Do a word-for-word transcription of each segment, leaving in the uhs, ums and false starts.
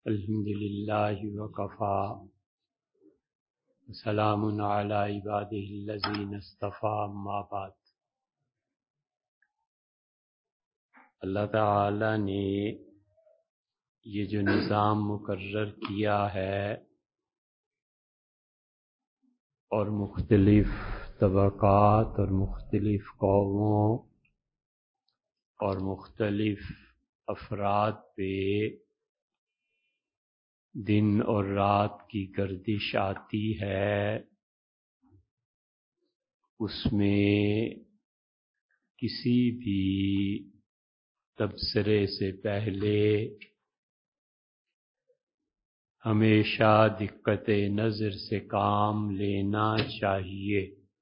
الحمد للہ وکفا وسلام علی عبادہ الذین اصطفیٰ اما بعد۔ اللہ تعالی نے یہ جو نظام مقرر کیا ہے اور مختلف طبقات اور مختلف قوموں اور مختلف افراد پہ دن اور رات کی گردش آتی ہے، اس میں کسی بھی تبصرے سے پہلے ہمیشہ دقت نظر سے کام لینا چاہیے،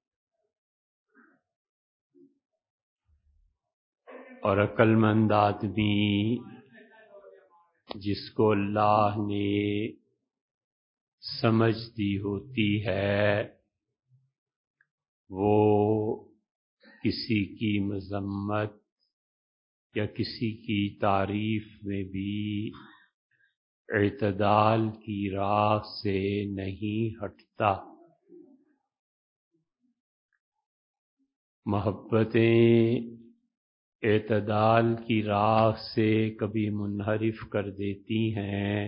اور عقل مند آدمی جس کو اللہ نے سمجھ دی ہوتی ہے وہ کسی کی مذمت یا کسی کی تعریف میں بھی اعتدال کی راہ سے نہیں ہٹتا۔ محبتیں اعتدال کی راہ سے کبھی منحرف کر دیتی ہیں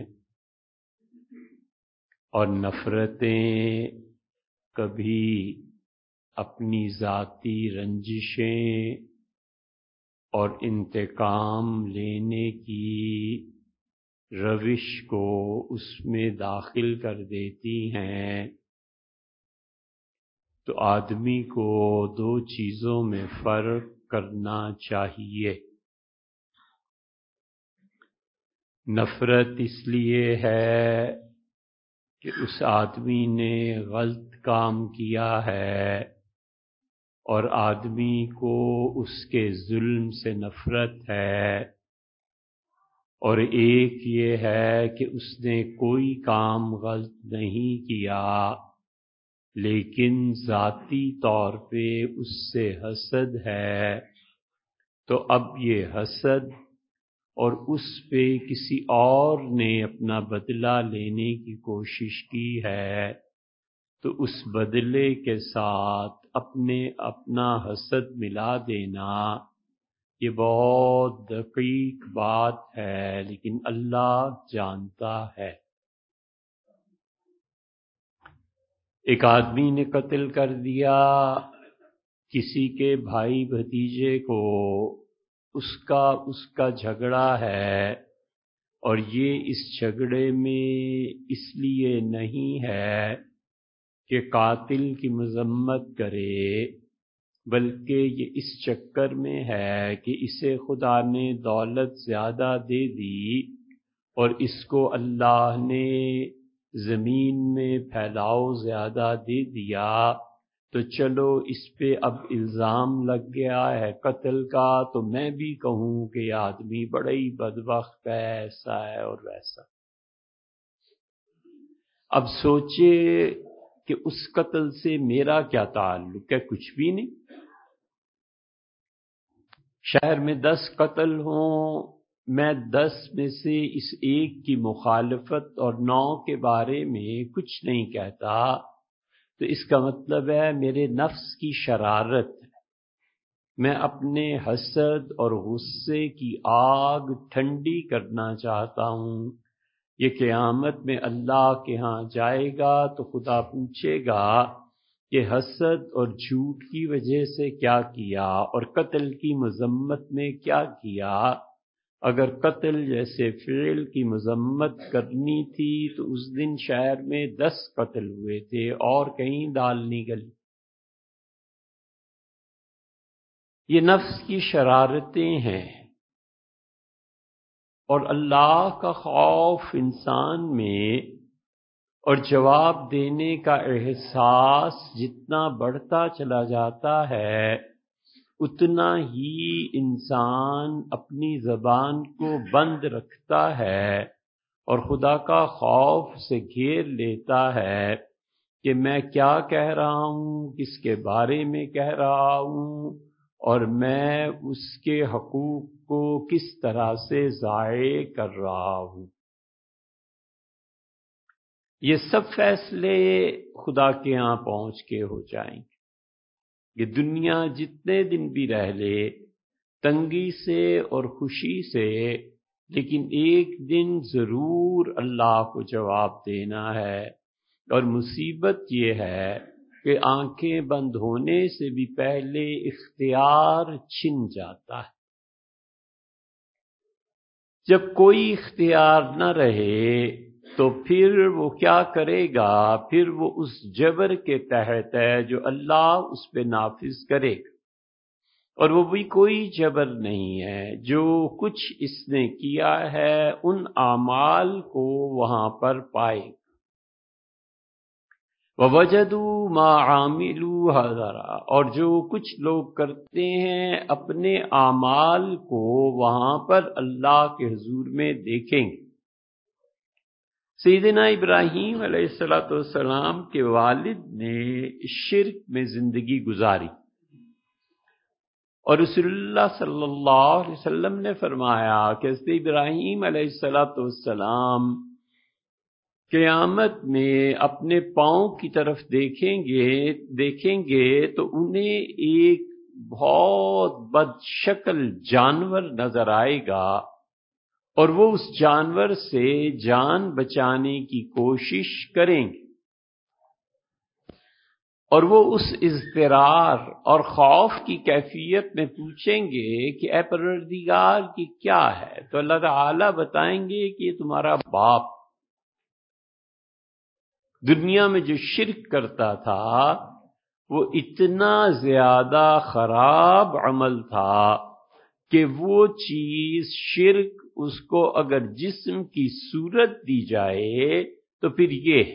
اور نفرتیں کبھی اپنی ذاتی رنجشیں اور انتقام لینے کی روش کو اس میں داخل کر دیتی ہیں۔ تو آدمی کو دو چیزوں میں فرق کرنا چاہیے۔ نفرت اس لیے ہے کہ اس آدمی نے غلط کام کیا ہے اور آدمی کو اس کے ظلم سے نفرت ہے، اور ایک یہ ہے کہ اس نے کوئی کام غلط نہیں کیا لیکن ذاتی طور پہ اس سے حسد ہے، تو اب یہ حسد اور اس پہ کسی اور نے اپنا بدلہ لینے کی کوشش کی ہے، تو اس بدلے کے ساتھ اپنے اپنا حسد ملا دینا یہ بہت دقیق بات ہے، لیکن اللہ جانتا ہے۔ ایک آدمی نے قتل کر دیا کسی کے بھائی بھتیجے کو، اس کا اس کا جھگڑا ہے، اور یہ اس جھگڑے میں اس لیے نہیں ہے کہ قاتل کی مذمت کرے، بلکہ یہ اس چکر میں ہے کہ اسے خدا نے دولت زیادہ دے دی اور اس کو اللہ نے زمین میں پھیلاؤ زیادہ دے دیا، تو چلو اس پہ اب الزام لگ گیا ہے قتل کا، تو میں بھی کہوں کہ یہ آدمی بڑا ہی بدبخت ہے، ایسا ہے اور ویسا۔ اب سوچے کہ اس قتل سے میرا کیا تعلق ہے؟ کچھ بھی نہیں۔ شہر میں دس قتل ہوں، میں دس میں سے اس ایک کی مخالفت اور نو کے بارے میں کچھ نہیں کہتا، تو اس کا مطلب ہے میرے نفس کی شرارت ہے، میں اپنے حسد اور غصے کی آگ ٹھنڈی کرنا چاہتا ہوں۔ یہ قیامت میں اللہ کے ہاں جائے گا تو خدا پوچھے گا کہ حسد اور جھوٹ کی وجہ سے کیا کیا اور قتل کی مذمت میں کیا کیا۔ اگر قتل جیسے فعل کی مذمت کرنی تھی تو اس دن شہر میں دس قتل ہوئے تھے اور کہیں دال نہیں گلی۔ یہ نفس کی شرارتیں ہیں، اور اللہ کا خوف انسان میں اور جواب دینے کا احساس جتنا بڑھتا چلا جاتا ہے اتنا ہی انسان اپنی زبان کو بند رکھتا ہے اور خدا کا خوف سے گھیر لیتا ہے کہ میں کیا کہہ رہا ہوں، کس کے بارے میں کہہ رہا ہوں، اور میں اس کے حقوق کو کس طرح سے ضائع کر رہا ہوں۔ یہ سب فیصلے خدا کے ہاں پہنچ کے ہو جائیں گے۔ یہ دنیا جتنے دن بھی رہ لے تنگی سے اور خوشی سے، لیکن ایک دن ضرور اللہ کو جواب دینا ہے۔ اور مصیبت یہ ہے کہ آنکھیں بند ہونے سے بھی پہلے اختیار چھن جاتا ہے۔ جب کوئی اختیار نہ رہے تو پھر وہ کیا کرے گا؟ پھر وہ اس جبر کے تحت ہے جو اللہ اس پہ نافذ کرے گا، اور وہ بھی کوئی جبر نہیں ہے۔ جو کچھ اس نے کیا ہے ان اعمال کو وہاں پر پائے گا۔ وَوَجَدُوا مَا عَامِلُوا حَاضِرًا، اور جو کچھ لوگ کرتے ہیں اپنے اعمال کو وہاں پر اللہ کے حضور میں دیکھیں گے۔ سیدنا ابراہیم علیہ الصلوۃ والسلام کے والد نے شرک میں زندگی گزاری، اور رسول اللہ صلی اللہ علیہ وسلم نے فرمایا کہ حضرت ابراہیم علیہ الصلوۃ والسلام قیامت میں اپنے پاؤں کی طرف دیکھیں گے دیکھیں گے تو انہیں ایک بہت بد شکل جانور نظر آئے گا، اور وہ اس جانور سے جان بچانے کی کوشش کریں گے، اور وہ اس اضطرار اور خوف کی کیفیت میں پوچھیں گے کہ اے پروردگار کی کیا ہے؟ تو اللہ تعالی بتائیں گے کہ یہ تمہارا باپ دنیا میں جو شرک کرتا تھا وہ اتنا زیادہ خراب عمل تھا کہ وہ چیز شرک اس کو اگر جسم کی صورت دی جائے تو پھر یہ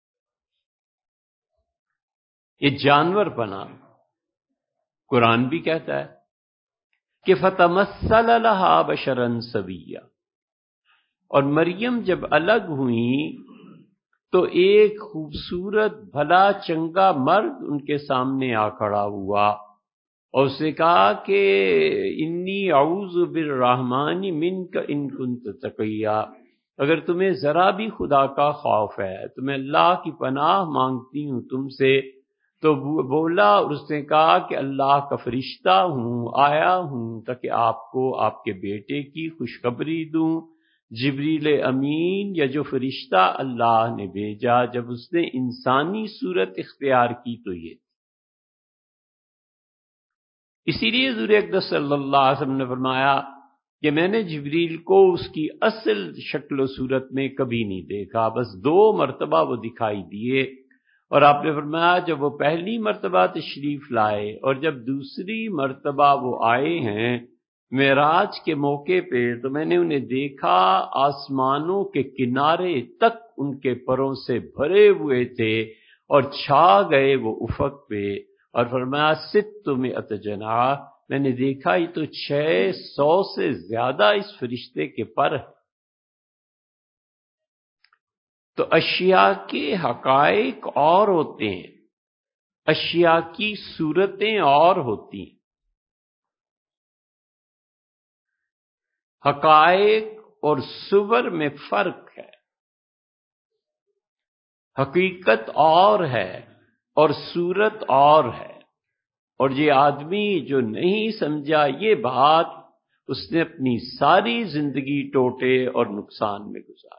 یہ جانور بنا۔ قرآن بھی کہتا ہے کہ فَتَمَثَّلَ لَهَا بَشَرًا سَوِيًّا، اور مریم جب الگ ہوئیں تو ایک خوبصورت بھلا چنگا مرد ان کے سامنے آ کھڑا ہوا، اور اس نے کہا کہ انی اعوذ بالرحمن منک ان کنت تقیا، اگر تمہیں ذرا بھی خدا کا خوف ہے تو میں اللہ کی پناہ مانگتی ہوں تم سے۔ تو بولا، اور اس نے کہا کہ اللہ کا فرشتہ ہوں، آیا ہوں تاکہ آپ کو آپ کے بیٹے کی خوشخبری دوں۔ جبریل امین یا جو فرشتہ اللہ نے بھیجا جب اس نے انسانی صورت اختیار کی تو یہ، اسی لیے حضور اقدس صلی اللہ علیہ وسلم نے فرمایا کہ میں نے جبریل کو اس کی اصل شکل و صورت میں کبھی نہیں دیکھا، بس دو مرتبہ وہ دکھائی دیے، اور آپ نے فرمایا جب وہ پہلی مرتبہ تشریف لائے اور جب دوسری مرتبہ وہ آئے ہیں معراج کے موقع پہ تو میں نے انہیں دیکھا آسمانوں کے کنارے تک ان کے پروں سے بھرے ہوئے تھے اور چھا گئے وہ افق پہ، اور فرمایا ست مئت جناح، میں نے دیکھا یہ تو چھ سو سے زیادہ اس فرشتے کے پر ہیں۔ تو اشیاء کے حقائق اور ہوتے ہیں، اشیاء کی صورتیں اور ہوتی ہیں۔ حقائق اور صور میں فرق ہے، حقیقت اور ہے اور صورت اور ہے، اور یہ آدمی جو نہیں سمجھا یہ بات اس نے اپنی ساری زندگی ٹوٹے اور نقصان میں گزاری۔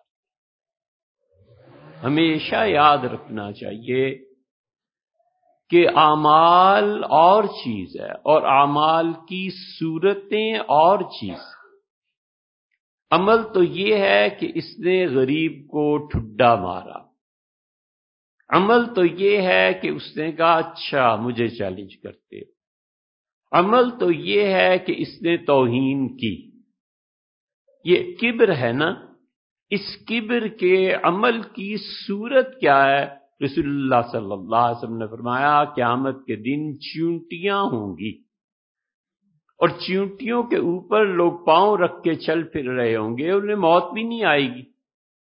ہمیشہ یاد رکھنا چاہیے کہ اعمال اور چیز ہے اور اعمال کی صورتیں اور چیز۔ عمل تو یہ ہے کہ اس نے غریب کو ٹھڈا مارا، عمل تو یہ ہے کہ اس نے کہا اچھا مجھے چیلنج کرتے ہو، عمل تو یہ ہے کہ اس نے توہین کی۔ یہ کبر ہے نا، اس کبر کے عمل کی صورت کیا ہے؟ رسول اللہ صلی اللہ علیہ وسلم نے فرمایا قیامت کے دن چیونٹیاں ہوں گی، اور چیونٹیوں کے اوپر لوگ پاؤں رکھ کے چل پھر رہے ہوں گے، انہیں موت بھی نہیں آئے گی۔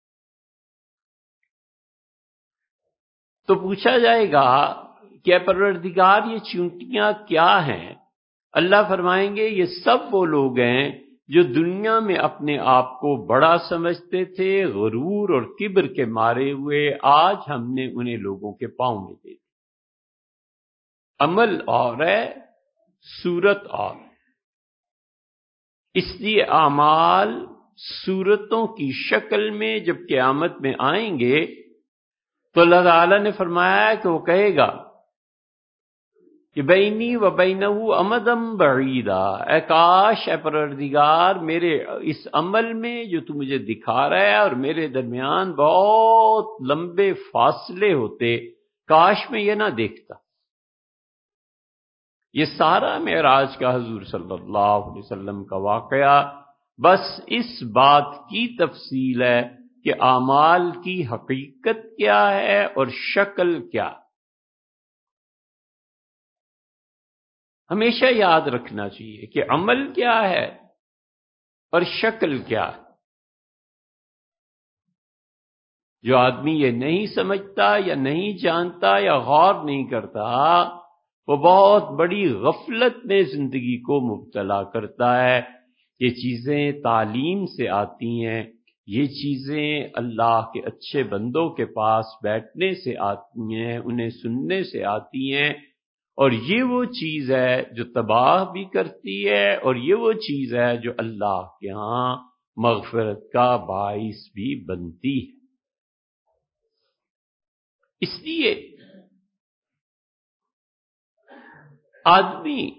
تو پوچھا جائے گا کہ اے پروردگار یہ چیونٹیاں کیا ہیں؟ اللہ فرمائیں گے یہ سب وہ لوگ ہیں جو دنیا میں اپنے آپ کو بڑا سمجھتے تھے، غرور اور کبر کے مارے ہوئے، آج ہم نے انہیں لوگوں کے پاؤں میں دے دیا۔ عمل اور ہے، صورت اور ہے۔ اس لیے اعمال صورتوں کی شکل میں جب قیامت میں آئیں گے تو اللہ تعالیٰ نے فرمایا کہ وہ کہے گا کہ بینی و بینہ امدم بعیدا، اے کاش اے پروردگار میرے اس عمل میں جو تو مجھے دکھا رہا ہے اور میرے درمیان بہت لمبے فاصلے ہوتے، کاش میں یہ نہ دیکھتا۔ یہ سارا معراج کا حضور صلی اللہ علیہ وسلم کا واقعہ بس اس بات کی تفصیل ہے کہ اعمال کی حقیقت کیا ہے اور شکل کیا۔ ہمیشہ یاد رکھنا چاہیے کہ عمل کیا ہے اور شکل کیا ہے۔ جو آدمی یہ نہیں سمجھتا یا نہیں جانتا یا غور نہیں کرتا، وہ بہت بڑی غفلت میں زندگی کو مبتلا کرتا ہے۔ یہ چیزیں تعلیم سے آتی ہیں، یہ چیزیں اللہ کے اچھے بندوں کے پاس بیٹھنے سے آتی ہیں، انہیں سننے سے آتی ہیں، اور یہ وہ چیز ہے جو تباہ بھی کرتی ہے، اور یہ وہ چیز ہے جو اللہ کے ہاں مغفرت کا باعث بھی بنتی ہے۔ اس لیے آدمی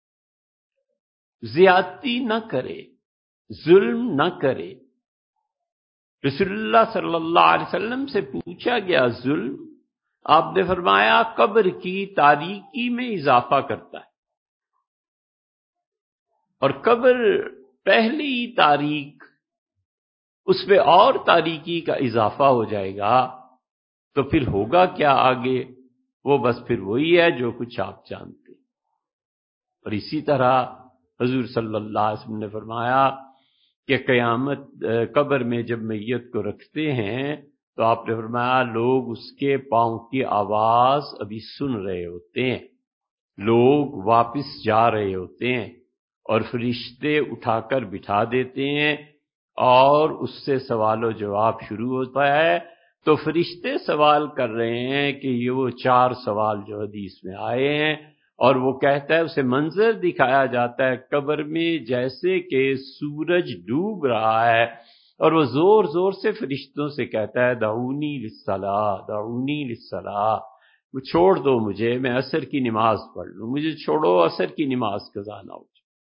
زیادتی نہ کرے، ظلم نہ کرے۔ رسول اللہ صلی اللہ علیہ وسلم سے پوچھا گیا ظلم، آپ نے فرمایا قبر کی تاریکی میں اضافہ کرتا ہے، اور قبر پہلی ہی تاریک، اس پہ اور تاریکی کا اضافہ ہو جائے گا تو پھر ہوگا کیا آگے؟ وہ بس پھر وہی ہے جو کچھ آپ جانتے ہیں۔ اور اسی طرح حضور صلی اللہ علیہ وسلم نے فرمایا کہ قیامت قبر میں جب میت کو رکھتے ہیں تو آپ نے فرمایا لوگ اس کے پاؤں کی آواز ابھی سن رہے ہوتے ہیں، لوگ واپس جا رہے ہوتے ہیں، اور فرشتے اٹھا کر بٹھا دیتے ہیں اور اس سے سوال و جواب شروع ہوتا ہے۔ تو فرشتے سوال کر رہے ہیں کہ یہ وہ چار سوال جو حدیث میں آئے ہیں، اور وہ کہتا ہے، اسے منظر دکھایا جاتا ہے قبر میں جیسے کہ سورج ڈوب رہا ہے، اور وہ زور زور سے فرشتوں سے کہتا ہے دعونی للصلاۃ، دعونی للصلاۃ، وہ چھوڑ دو مجھے، میں عصر کی نماز پڑھ لوں، مجھے چھوڑو عصر کی نماز قضا نہ ہو۔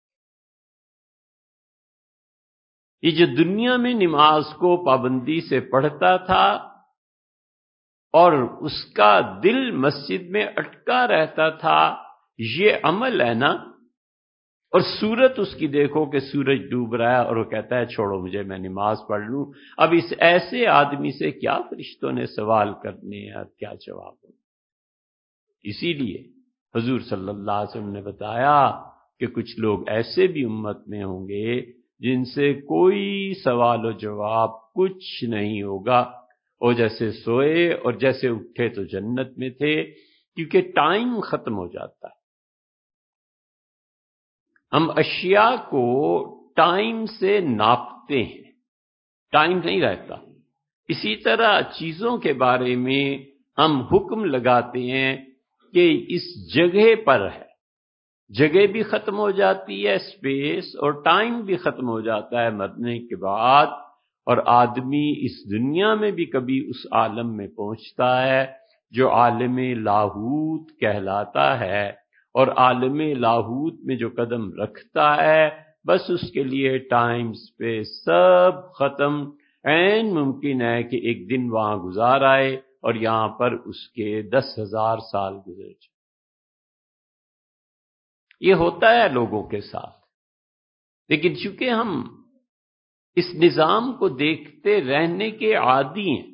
یہ جو دنیا میں نماز کو پابندی سے پڑھتا تھا اور اس کا دل مسجد میں اٹکا رہتا تھا، یہ عمل ہے نا؟ اور صورت اس کی دیکھو کہ سورج ڈوب رہا ہے اور وہ کہتا ہے چھوڑو مجھے، میں نماز پڑھ لوں۔ اب اس ایسے آدمی سے کیا فرشتوں نے سوال کرنے ہیں اور کیا جواب ہو؟ اسی لیے حضور صلی اللہ علیہ وسلم نے بتایا کہ کچھ لوگ ایسے بھی امت میں ہوں گے جن سے کوئی سوال و جواب کچھ نہیں ہوگا، اور جیسے سوئے اور جیسے اٹھے تو جنت میں تھے، کیونکہ ٹائم ختم ہو جاتا ہے۔ ہم اشیاء کو ٹائم سے ناپتے ہیں، ٹائم نہیں رہتا۔ اسی طرح چیزوں کے بارے میں ہم حکم لگاتے ہیں کہ اس جگہ پر ہے، جگہ بھی ختم ہو جاتی ہے، سپیس اور ٹائم بھی ختم ہو جاتا ہے مرنے کے بعد، اور آدمی اس دنیا میں بھی کبھی اس عالم میں پہنچتا ہے جو عالم لاہوت کہلاتا ہے، اور عالم لاہوت میں جو قدم رکھتا ہے بس اس کے لیے ٹائم سپیس سب ختم۔ عین ممکن ہے کہ ایک دن وہاں گزار آئے اور یہاں پر اس کے دس ہزار سال گزر جائے۔ یہ ہوتا ہے لوگوں کے ساتھ، لیکن چونکہ ہم اس نظام کو دیکھتے رہنے کے عادی ہیں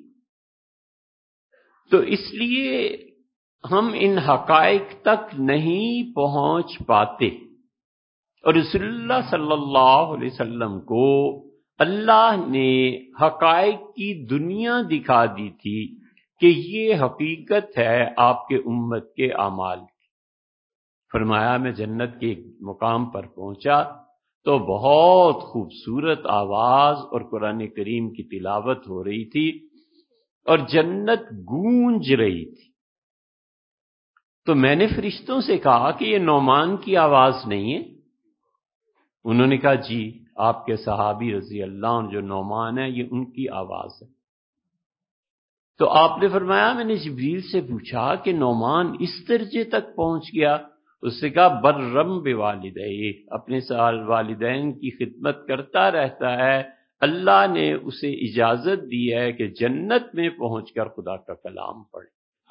تو اس لیے ہم ان حقائق تک نہیں پہنچ پاتے، اور رسول اللہ صلی اللہ علیہ وسلم کو اللہ نے حقائق کی دنیا دکھا دی تھی کہ یہ حقیقت ہے آپ کے امت کے اعمال کی۔ فرمایا میں جنت کے ایک مقام پر پہنچا تو بہت خوبصورت آواز اور قرآن کریم کی تلاوت ہو رہی تھی اور جنت گونج رہی تھی۔ تو میں نے فرشتوں سے کہا کہ یہ نعمان کی آواز نہیں ہے؟ انہوں نے کہا جی، آپ کے صحابی رضی اللہ عنہ جو نعمان ہے یہ ان کی آواز ہے۔ تو آپ نے فرمایا میں نے جبریل سے پوچھا کہ نعمان اس درجے تک پہنچ گیا؟ اس سے کہا برم بوالدیہ، اپنے سال والدین کی خدمت کرتا رہتا ہے، اللہ نے اسے اجازت دی ہے کہ جنت میں پہنچ کر خدا کا کلام پڑھے۔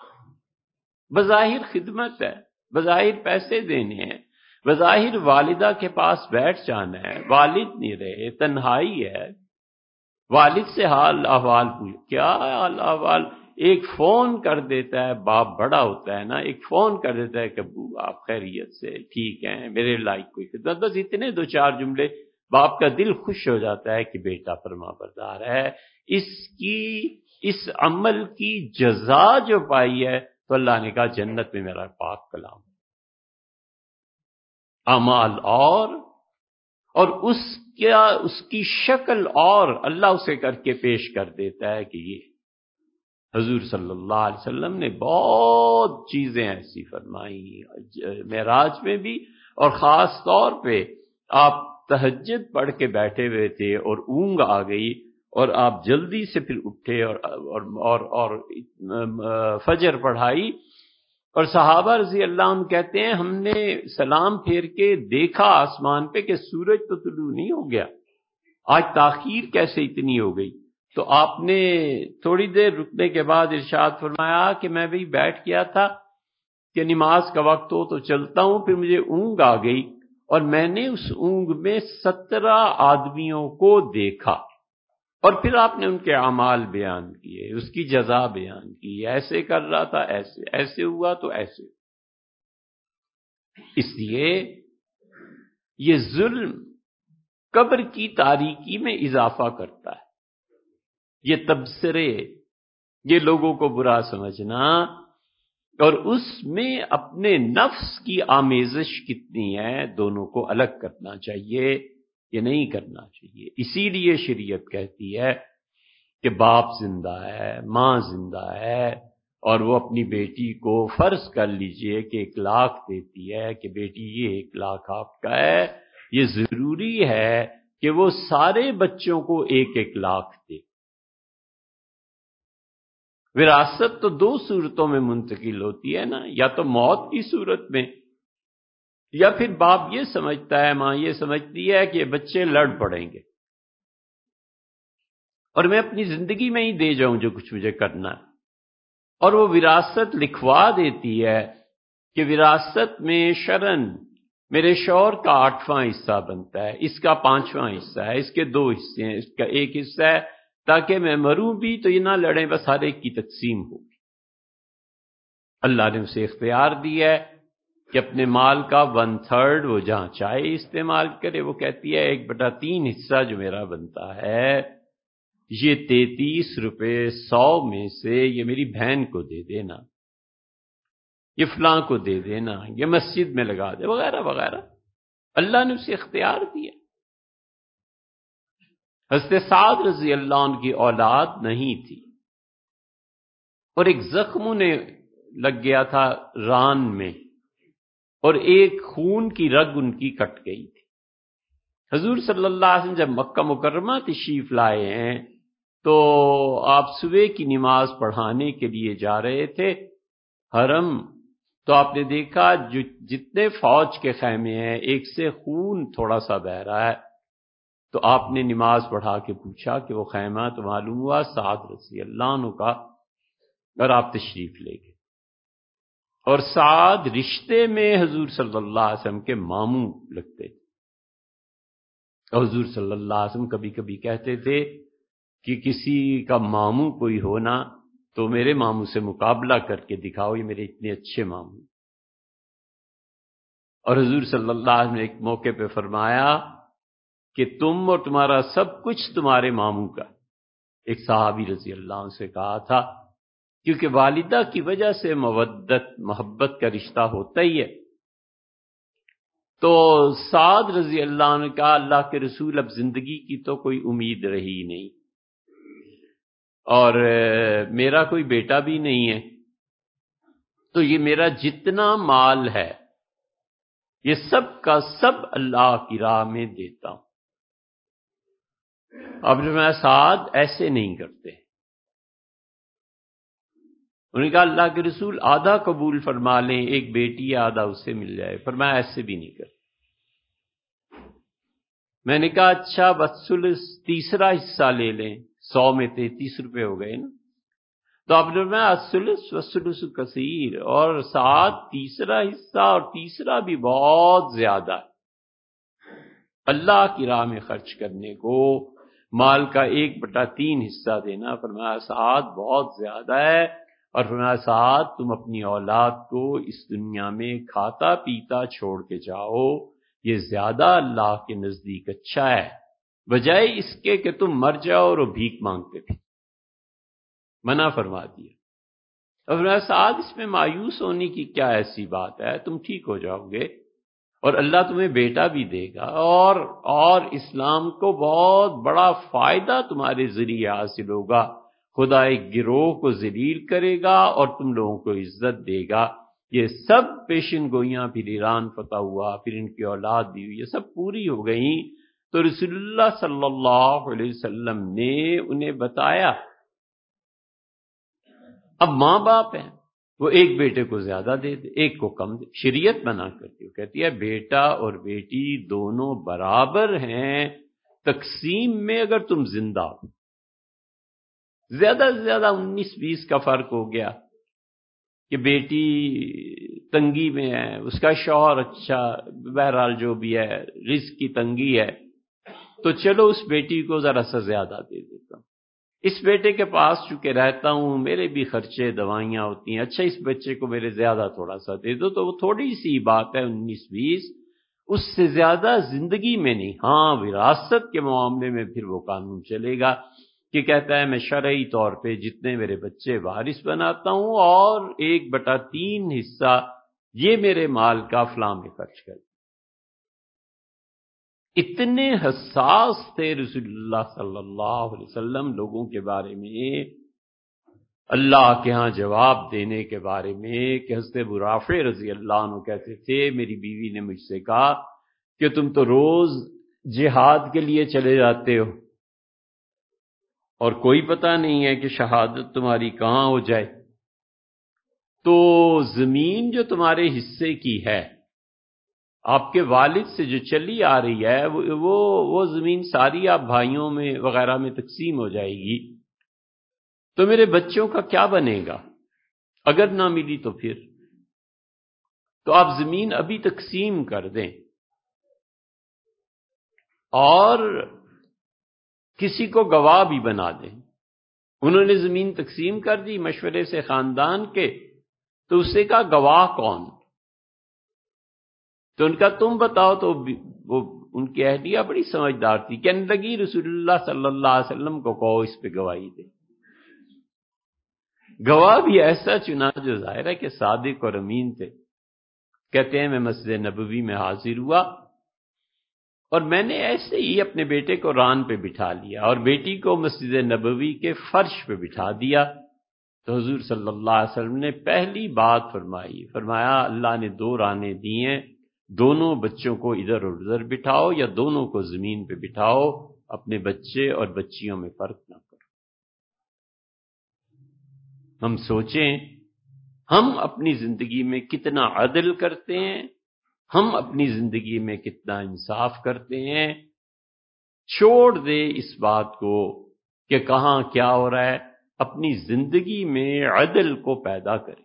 بظاہر خدمت ہے، بظاہر پیسے دینے ہیں، بظاہر والدہ کے پاس بیٹھ جانا ہے، والد نہیں رہے، تنہائی ہے، والد سے حال احوال پوچھ، کیا حال احوال؟ ایک فون کر دیتا ہے، باپ بڑا ہوتا ہے نا، ایک فون کر دیتا ہے کہ ابو آپ خیریت سے ٹھیک ہیں، میرے لائق کوئی خدمت، بس اتنے دو چار جملے، باپ کا دل خوش ہو جاتا ہے کہ بیٹا فرما بردار ہے۔ اس کی اس عمل کی جزا جو پائی ہے تو اللہ نے کہا جنت میں میرا پاک کلام، اعمال اور اور اس کیا اس کی شکل اور اللہ اسے کر کے پیش کر دیتا ہے کہ یہ حضور صلی اللہ علیہ وسلم نے بہت چیزیں ایسی فرمائی معراج میں بھی، اور خاص طور پہ آپ تہجد پڑھ کے بیٹھے ہوئے تھے اور اونگ آ گئی اور آپ جلدی سے پھر اٹھے اور اور اور, اور فجر پڑھائی، اور صحابہ رضی اللہ عنہ کہتے ہیں ہم نے سلام پھیر کے دیکھا آسمان پہ کہ سورج تو طلوع نہیں ہو گیا، آج تاخیر کیسے اتنی ہو گئی؟ تو آپ نے تھوڑی دیر رکنے کے بعد ارشاد فرمایا کہ میں بھی بیٹھ گیا تھا کہ نماز کا وقت ہو تو چلتا ہوں، پھر مجھے اونگ آ گئی اور میں نے اس اونگ میں سترہ آدمیوں کو دیکھا، اور پھر آپ نے ان کے اعمال بیان کیے، اس کی جزا بیان کی، ایسے کر رہا تھا، ایسے ایسے ہوا تو ایسے۔ اس لیے یہ ظلم قبر کی تاریکی میں اضافہ کرتا ہے، یہ تبصرے، یہ لوگوں کو برا سمجھنا، اور اس میں اپنے نفس کی آمیزش کتنی ہے دونوں کو الگ کرنا چاہیے، یہ نہیں کرنا چاہیے۔ اسی لیے شریعت کہتی ہے کہ باپ زندہ ہے، ماں زندہ ہے، اور وہ اپنی بیٹی کو فرض کر لیجئے کہ ایک لاکھ دیتی ہے کہ بیٹی یہ ایک لاکھ آپ کا ہے، یہ ضروری ہے کہ وہ سارے بچوں کو ایک ایک لاکھ دے۔ وراثت تو دو صورتوں میں منتقل ہوتی ہے نا، یا تو موت کی صورت میں، یا پھر باپ یہ سمجھتا ہے، ماں یہ سمجھتی ہے کہ یہ بچے لڑ پڑیں گے اور میں اپنی زندگی میں ہی دے جاؤں جو کچھ مجھے کرنا ہے، اور وہ وراثت لکھوا دیتی ہے کہ وراثت میں شرعاً میرے شوہر کا آٹھواں حصہ بنتا ہے، اس کا پانچواں حصہ ہے، اس کے دو حصے ہیں، اس کا ایک حصہ ہے، تاکہ میں مروں بھی تو یہ نہ لڑیں، بس ہر ایک کی تقسیم ہوگی۔ اللہ نے اسے اختیار دیا ہے کہ اپنے مال کا ون تھرڈ وہ جہاں چاہے استعمال کرے۔ وہ کہتی ہے ایک بٹا تین حصہ جو میرا بنتا ہے یہ تینتیس روپے سو میں سے یہ میری بہن کو دے دینا، یہ فلاں کو دے دینا، یہ مسجد میں لگا دے، وغیرہ وغیرہ۔ اللہ نے اسے اختیار دیا۔ حضرت سعد رضی اللہ عنہ کی اولاد نہیں تھی اور ایک زخم انہیں لگ گیا تھا ران میں، اور ایک خون کی رگ ان کی کٹ گئی تھی۔ حضور صلی اللہ علیہ وسلم جب مکہ مکرمہ تشریف لائے ہیں تو آپ صبح کی نماز پڑھانے کے لیے جا رہے تھے حرم، تو آپ نے دیکھا جو جتنے فوج کے خیمے ہیں ایک سے خون تھوڑا سا بہ رہا ہے، تو آپ نے نماز پڑھا کے پوچھا کہ وہ خیمہ تو معلوم ہوا سعد رضی اللہ عنہ کا، اور آپ تشریف لے گئے۔ اور سعد رشتے میں حضور صلی اللہ علیہ وسلم کے ماموں لگتے تھے، اور حضور صلی اللہ علیہ وسلم کبھی کبھی کہتے تھے کہ کسی کا ماموں کوئی ہونا تو میرے ماموں سے مقابلہ کر کے دکھاؤ، یہ میرے اتنے اچھے ماموں۔ اور حضور صلی اللہ علیہ وسلم نے ایک موقع پہ فرمایا کہ تم اور تمہارا سب کچھ تمہارے ماموں کا۔ ایک صحابی رضی اللہ عنہ سے کہا تھا کیونکہ والدہ کی وجہ سے مودت محبت کا رشتہ ہوتا ہی ہے، تو سعد رضی اللہ عنہ نے کہا اللہ کے رسول اب زندگی کی تو کوئی امید رہی نہیں، اور میرا کوئی بیٹا بھی نہیں ہے، تو یہ میرا جتنا مال ہے یہ سب کا سب اللہ کی راہ میں دیتا ہوں۔ اب جو میں سعد ایسے نہیں کرتے، انہوں نے کہا اللہ کے رسول آدھا قبول فرما لیں، ایک بیٹی ہے آدھا اس سے مل جائے، پر میں ایسے بھی نہیں کرتا۔ میں نے کہا اچھا بس ثلث تیسرا حصہ لے لیں، سو میں تینتیس روپے ہو گئے نا، تو آپ نے میں ثلث وثلث کثیر، اور ساتھ تیسرا حصہ اور تیسرا بھی بہت زیادہ ہے اللہ کی راہ میں خرچ کرنے کو، مال کا ایک بٹا تین حصہ دینا، فرمایا ساتھ بہت زیادہ ہے، اور فرمایا ساتھ تم اپنی اولاد کو اس دنیا میں کھاتا پیتا چھوڑ کے جاؤ، یہ زیادہ اللہ کے نزدیک اچھا ہے، بجائے اس کے کہ تم مر جاؤ اور وہ بھیک مانگتے تھے۔ منع فرما دیا۔ اور فرمایا سعد اس میں مایوس ہونے کی کیا ایسی بات ہے، تم ٹھیک ہو جاؤ گے اور اللہ تمہیں بیٹا بھی دے گا، اور اور اسلام کو بہت بڑا فائدہ تمہارے ذریعے حاصل ہوگا، خدا ایک گروہ کو ذلیل کرے گا اور تم لوگوں کو عزت دے گا۔ یہ سب پیشن گوئیاں، پھر ایران فتح ہوا، پھر ان کی اولاد بھی ہوئی، یہ سب پوری ہو گئیں، تو رسول اللہ صلی اللہ علیہ وسلم نے انہیں بتایا اب ماں باپ ہیں، وہ ایک بیٹے کو زیادہ دے دے، ایک کو کم دے، شریعت بنا کرتی وہ کہتی ہے بیٹا اور بیٹی دونوں برابر ہیں تقسیم میں اگر تم زندہ ہو۔ زیادہ سے زیادہ انیس بیس کا فرق ہو گیا کہ بیٹی تنگی میں ہے، اس کا شوہر اچھا، بہرحال جو بھی ہے رزق کی تنگی ہے، تو چلو اس بیٹی کو ذرا سا زیادہ دے دیتا ہوں، اس بیٹے کے پاس چونکہ رہتا ہوں میرے بھی خرچے دوائیاں ہوتی ہیں، اچھا اس بچے کو میرے زیادہ تھوڑا سا دے دو، تو وہ تھوڑی سی بات ہے انیس بیس، اس سے زیادہ زندگی میں نہیں۔ ہاں وراثت کے معاملے میں پھر وہ قانون چلے گا کہ کہتا ہے میں شرعی طور پہ جتنے میرے بچے وارث بناتا ہوں اور ایک بٹا تین حصہ یہ میرے مال کا فلاں میں خرچ کر۔ اتنے حساس تھے رسول اللہ صلی اللہ علیہ وسلم لوگوں کے بارے میں، اللہ کے ہاں جواب دینے کے بارے میں، کہ حضرت ابو رافع رضی اللہ عنہ کہتے تھے میری بیوی نے مجھ سے کہا کہ تم تو روز جہاد کے لیے چلے جاتے ہو اور کوئی پتہ نہیں ہے کہ شہادت تمہاری کہاں ہو جائے، تو زمین جو تمہارے حصے کی ہے آپ کے والد سے جو چلی آ رہی ہے وہ وہ زمین ساری آپ بھائیوں میں وغیرہ میں تقسیم ہو جائے گی، تو میرے بچوں کا کیا بنے گا اگر نہ ملی تو پھر تو آپ زمین ابھی تقسیم کر دیں اور کسی کو گواہ بھی بنا دیں۔ انہوں نے زمین تقسیم کر دی مشورے سے خاندان کے، تو اس سے کہا گواہ کون؟ تو ان کا تم بتاؤ، تو وہ ان کی اہلیہ بڑی سمجھدار تھی، کہنے لگی رسول اللہ صلی اللہ علیہ وسلم کو کہو اس پہ گواہی دے۔ گواہ بھی ایسا چنا جو ظاہر ہے کہ صادق اور امین تھے۔ کہتے ہیں میں مسجد نبوی میں حاضر ہوا اور میں نے ایسے ہی اپنے بیٹے کو ران پہ بٹھا لیا اور بیٹی کو مسجد نبوی کے فرش پہ بٹھا دیا، تو حضور صلی اللہ علیہ وسلم نے پہلی بات فرمائی، فرمایا اللہ نے دو رانے دی ہیں، دونوں بچوں کو ادھر اور ادھر بٹھاؤ یا دونوں کو زمین پہ بٹھاؤ، اپنے بچے اور بچیوں میں فرق نہ کرو۔ ہم سوچیں ہم اپنی زندگی میں کتنا عدل کرتے ہیں، ہم اپنی زندگی میں کتنا انصاف کرتے ہیں۔ چھوڑ دے اس بات کو کہ کہاں کیا ہو رہا ہے، اپنی زندگی میں عدل کو پیدا کریں۔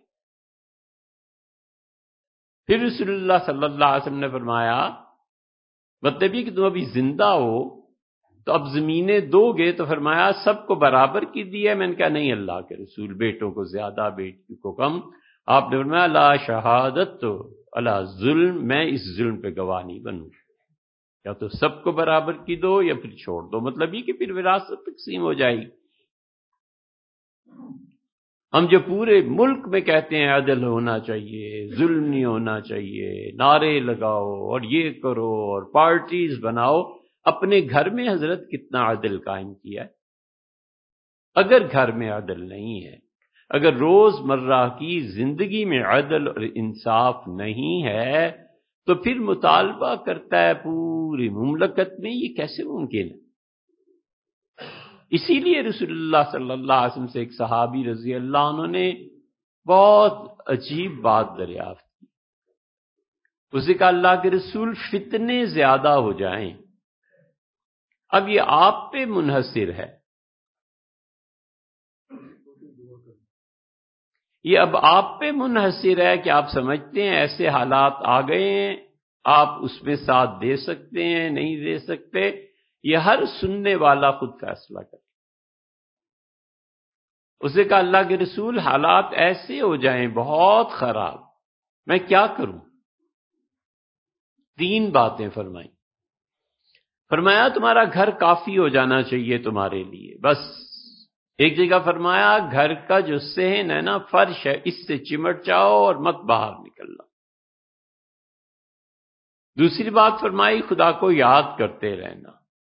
پھر رسول اللہ صلی اللہ علیہ وسلم نے فرمایا مطلب یہ کہ تم ابھی زندہ ہو تو اب زمینیں دو گے، تو فرمایا سب کو برابر کی دی ہے؟ میں نے کہا نہیں اللہ کے رسول، بیٹوں کو زیادہ بیٹی کو کم۔ آپ نے فرمایا لا شہادت علی ظلم، میں اس ظلم پہ گواہ نہیں بنوں، یا تو سب کو برابر کی دو یا پھر چھوڑ دو، مطلب یہ کہ پھر وراثت تقسیم ہو جائے گی۔ ہم جو پورے ملک میں کہتے ہیں عدل ہونا چاہیے، ظلم نہیں ہونا چاہیے، نعرے لگاؤ اور یہ کرو اور پارٹیز بناؤ، اپنے گھر میں حضرت کتنا عدل قائم کیا ہے؟ اگر گھر میں عدل نہیں ہے، اگر روز مرہ کی زندگی میں عدل اور انصاف نہیں ہے، تو پھر مطالبہ کرتا ہے پوری مملکت میں، یہ کیسے ممکن ہے؟ اسی لیے رسول اللہ صلی اللہ علیہ وسلم سے ایک صحابی رضی اللہ عنہ نے بہت عجیب بات دریافت کی۔ اسے کہا اللہ کے رسول، فتنے زیادہ ہو جائیں، اب یہ آپ پہ منحصر ہے، یہ اب آپ پہ منحصر ہے کہ آپ سمجھتے ہیں ایسے حالات آ گئے ہیں، آپ اس میں ساتھ دے سکتے ہیں نہیں دے سکتے، یہ ہر سننے والا خود فیصلہ کرے۔ اسے کہا اللہ کے رسول، حالات ایسے ہو جائیں بہت خراب، میں کیا کروں؟ تین باتیں فرمائیں۔ فرمایا تمہارا گھر کافی ہو جانا چاہیے تمہارے لیے، بس ایک جگہ فرمایا گھر کا جو صحن ہے نا، فرش ہے، اس سے چمٹ جاؤ اور مت باہر نکلنا۔ دوسری بات فرمائی خدا کو یاد کرتے رہنا،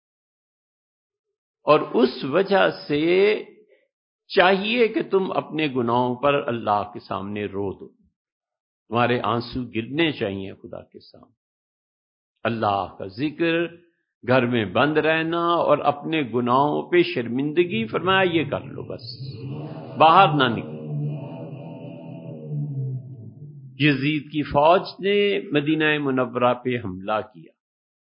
اور اس وجہ سے چاہیے کہ تم اپنے گناہوں پر اللہ کے سامنے رو دو، تمہارے آنسو گرنے چاہیے خدا کے سامنے۔ اللہ کا ذکر، گھر میں بند رہنا اور اپنے گناہوں پہ شرمندگی، فرمایا یہ کر لو، بس باہر نہ نکلو۔ یزید کی فوج نے مدینہ منورہ پہ حملہ کیا،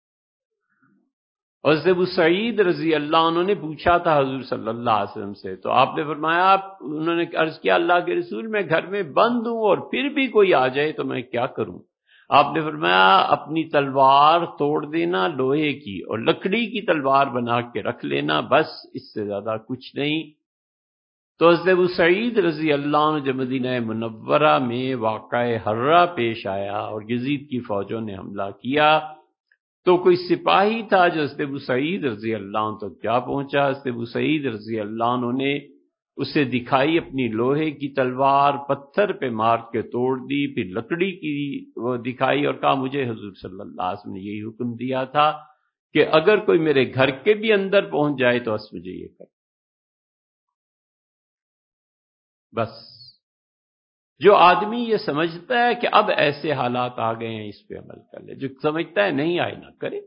اور ابو سعید رضی اللہ عنہ نے پوچھا تھا حضور صلی اللہ علیہ وسلم سے، تو آپ نے فرمایا، انہوں نے عرض کیا اللہ کے رسول میں گھر میں بند ہوں اور پھر بھی کوئی آ جائے تو میں کیا کروں؟ آپ نے فرمایا اپنی تلوار توڑ دینا لوہے کی اور لکڑی کی تلوار بنا کے رکھ لینا، بس اس سے زیادہ کچھ نہیں۔ تو حضرت ابو سعید رضی اللہ عنہ جب مدینہ منورہ میں واقعہ حرہ پیش آیا اور یزید کی فوجوں نے حملہ کیا، تو کوئی سپاہی تھا جو حضرت ابو سعید رضی اللہ عنہ تک جا پہنچا۔ حضرت ابو سعید رضی اللہ عنہ نے اسے دکھائی اپنی لوہے کی تلوار، پتھر پہ مار کے توڑ دی، پھر لکڑی کی وہ دکھائی اور کہا مجھے حضور صلی اللہ علیہ وسلم نے یہی حکم دیا تھا کہ اگر کوئی میرے گھر کے بھی اندر پہنچ جائے تو بس مجھے یہ کر، بس۔ جو آدمی یہ سمجھتا ہے کہ اب ایسے حالات آ گئے ہیں اس پہ عمل کر لے، جو سمجھتا ہے نہیں آئے نہ کرے۔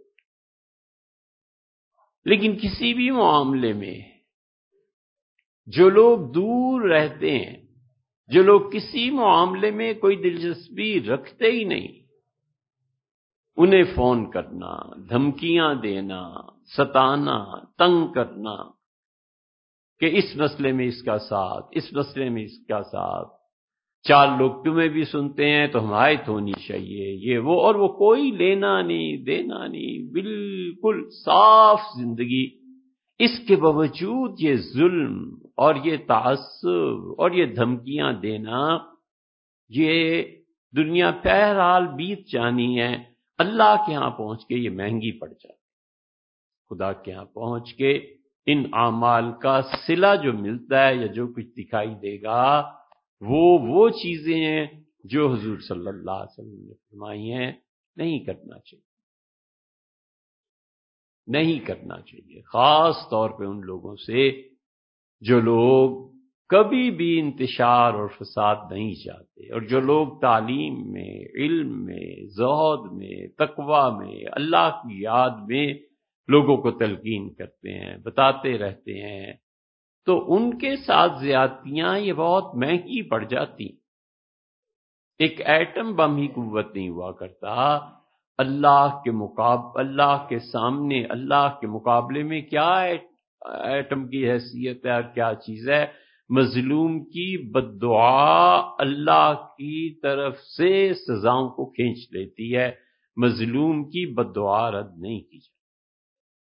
لیکن کسی بھی معاملے میں جو لوگ دور رہتے ہیں، جو لوگ کسی معاملے میں کوئی دلچسپی رکھتے ہی نہیں، انہیں فون کرنا، دھمکیاں دینا، ستانا، تنگ کرنا کہ اس مسئلے میں اس کا ساتھ، اس مسئلے میں اس کا ساتھ، چار لوگ تمہیں بھی سنتے ہیں تو حمایت ہونی چاہیے، یہ وہ، اور وہ کوئی لینا نہیں دینا نہیں، بالکل صاف زندگی۔ اس کے باوجود یہ ظلم اور یہ تعصب اور یہ دھمکیاں دینا، یہ دنیا بہرحال بیت جانی ہے، اللہ کے ہاں پہنچ کے یہ مہنگی پڑ جاتی، خدا کے ہاں پہنچ کے ان اعمال کا صلہ جو ملتا ہے یا جو کچھ دکھائی دے گا، وہ وہ چیزیں ہیں جو حضور صلی اللہ علیہ وسلم نے فرمائی ہیں نہیں کرنا چاہیے، نہیں کرنا چاہیے، خاص طور پہ ان لوگوں سے جو لوگ کبھی بھی انتشار اور فساد نہیں چاہتے، اور جو لوگ تعلیم میں، علم میں، زہد میں، تقوی میں، اللہ کی یاد میں لوگوں کو تلقین کرتے ہیں، بتاتے رہتے ہیں، تو ان کے ساتھ زیادتیاں یہ بہت مہنگی پڑ جاتی۔ ایک ایٹم بم ہی قوت نہیں ہوا کرتا، اللہ کے مقابلے، اللہ کے سامنے، اللہ کے مقابلے میں کیا ایٹم کی حیثیت ہے اور کیا چیز ہے؟ مظلوم کی بد دعا اللہ کی طرف سے سزاؤں کو کھینچ لیتی ہے، مظلوم کی بد دعا رد نہیں کی جاتی۔